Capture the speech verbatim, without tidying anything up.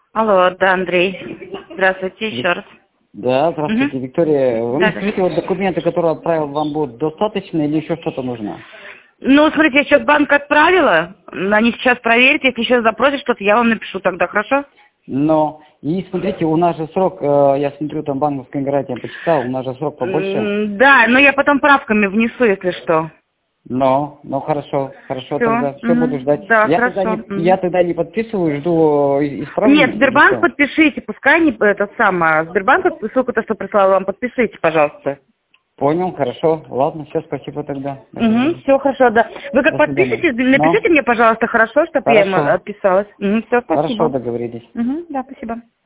Алло, да, Андрей. Здравствуйте еще раз. Да, здравствуйте, Угу. Виктория. Вы мне Да. скажите, вот документы, которые отправил, вам будут достаточно или еще что-то нужно? Ну, смотрите, я сейчас банк отправила. Они сейчас проверят. Если еще запросят что-то, я вам напишу тогда, хорошо? Но, и смотрите, у нас же срок, э, я смотрю, там банковская гарантия почитал, у нас же срок побольше. М, Да, но я потом правками внесу, если что. Но, ну хорошо, хорошо Все. тогда, все буду ждать. Да, Я тогда, хорошо. не, Мгм. я тогда не подписываю, жду э, исправления Нет, или Сбербанк что? подпишите, пускай не это самое. Сбербанк, ссылку-то, что прислала вам, подпишите, пожалуйста. Понял, хорошо, ладно, все, спасибо тогда. Угу, все хорошо, да. Вы как До свидания. подпишете, Ну, напишите мне, пожалуйста, хорошо, чтобы я им хорошо, отписалась. Угу, все, хорошо, спасибо. договорились. Угу, да, спасибо.